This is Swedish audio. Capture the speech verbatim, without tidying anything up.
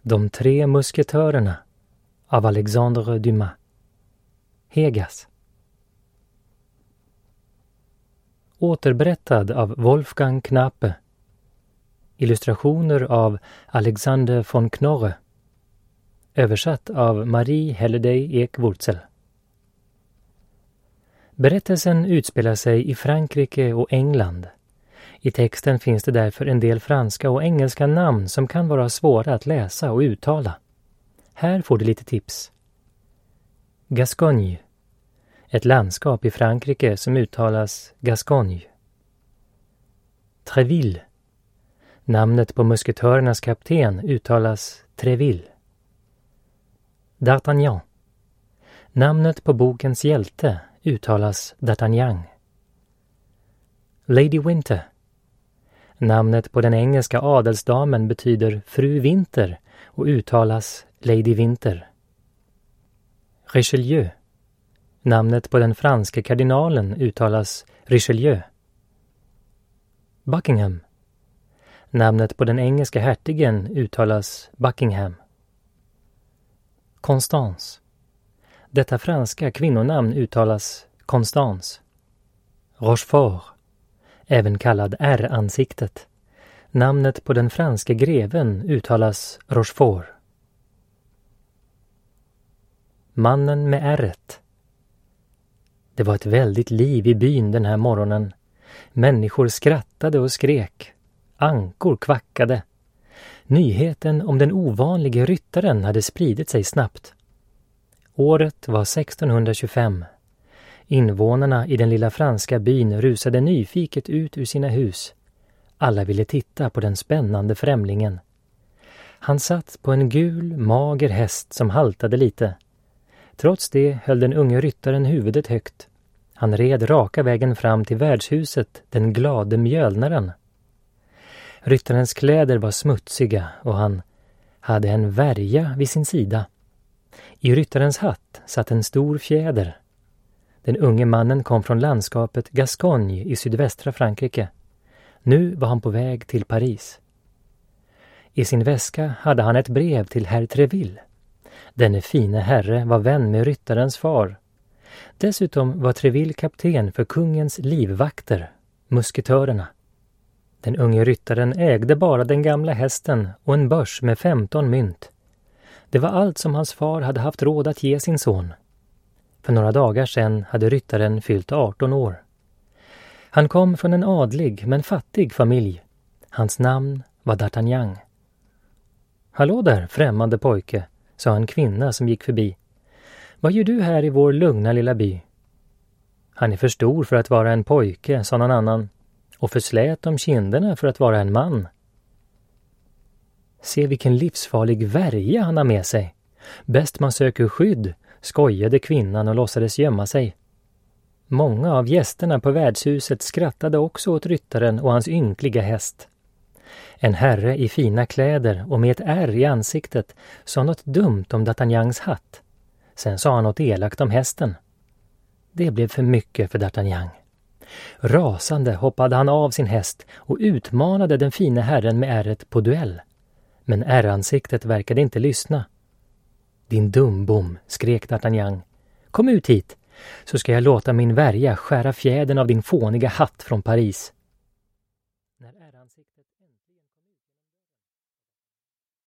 De tre musketörerna av Alexandre Dumas. Hegas. Återberättad av Wolfgang Knappe. Illustrationer av Alexander von Knorre. Översatt av Marie Halliday Ekwurzel. Berättelsen utspelar sig i Frankrike och England. I texten finns det därför en del franska och engelska namn som kan vara svåra att läsa och uttala. Här får du lite tips. Gascogne. Ett landskap i Frankrike som uttalas Gascogne. Tréville. Namnet på musketörernas kapten uttalas Tréville. D'Artagnan. Namnet på bokens hjälte uttalas D'Artagnan. Lady Winter. Namnet på den engelska adelsdamen betyder fru Vinter och uttalas Lady Winter. Richelieu. Namnet på den franska kardinalen uttalas Richelieu. Buckingham. Namnet på den engelska hertigen uttalas Buckingham. Constance. Detta franska kvinnonamn uttalas Constance. Rochefort. Även kallad R-ansiktet. Namnet på den franska greven uttalas Rochefort. Mannen med ärret. Det var ett väldigt liv i byn den här morgonen. Människor skrattade och skrek. Ankor kvackade. Nyheten om den ovanliga ryttaren hade spridit sig snabbt. Året var sextonhundratjugofem. Invånarna i den lilla franska byn rusade nyfiket ut ur sina hus. Alla ville titta på den spännande främlingen. Han satt på en gul, mager häst som haltade lite. Trots det höll den unge ryttaren huvudet högt. Han red raka vägen fram till värdshuset, den glade mjölnaren. Ryttarens kläder var smutsiga och han hade en värja vid sin sida. I ryttarens hatt satt en stor fjäder. Den unge mannen kom från landskapet Gascogne i sydvästra Frankrike. Nu var han på väg till Paris. I sin väska hade han ett brev till herr Tréville. Denne fine herre var vän med ryttarens far. Dessutom var Tréville kapten för kungens livvakter, musketörerna. Den unge ryttaren ägde bara den gamla hästen och en börs med femton mynt. Det var allt som hans far hade haft råd att ge sin son. För några dagar sedan hade ryttaren fyllt arton år. Han kom från en adlig men fattig familj. Hans namn var D'Artagnan. Hallå där, främmande pojke, sa en kvinna som gick förbi. Vad gör du här i vår lugna lilla by? Han är för stor för att vara en pojke, sa någon annan, och för slät om kinderna för att vara en man. Se vilken livsfarlig värja han har med sig. Bäst man söker skydd, skojade kvinnan och låtsades gömma sig. Många av gästerna på värdshuset skrattade också åt ryttaren och hans ynkliga häst. En herre i fina kläder och med ett ärr i ansiktet sa något dumt om D'Artagnans hatt. Sen sa han något elakt om hästen. Det blev för mycket för D'Artagnan. Rasande hoppade han av sin häst och utmanade den fina herren med ärret på duell. Men ärransiktet verkade inte lyssna. Din dumbom, skrek D'Artagnan. Kom ut hit, så ska jag låta min värja skära fjädern av din fåniga hatt från Paris.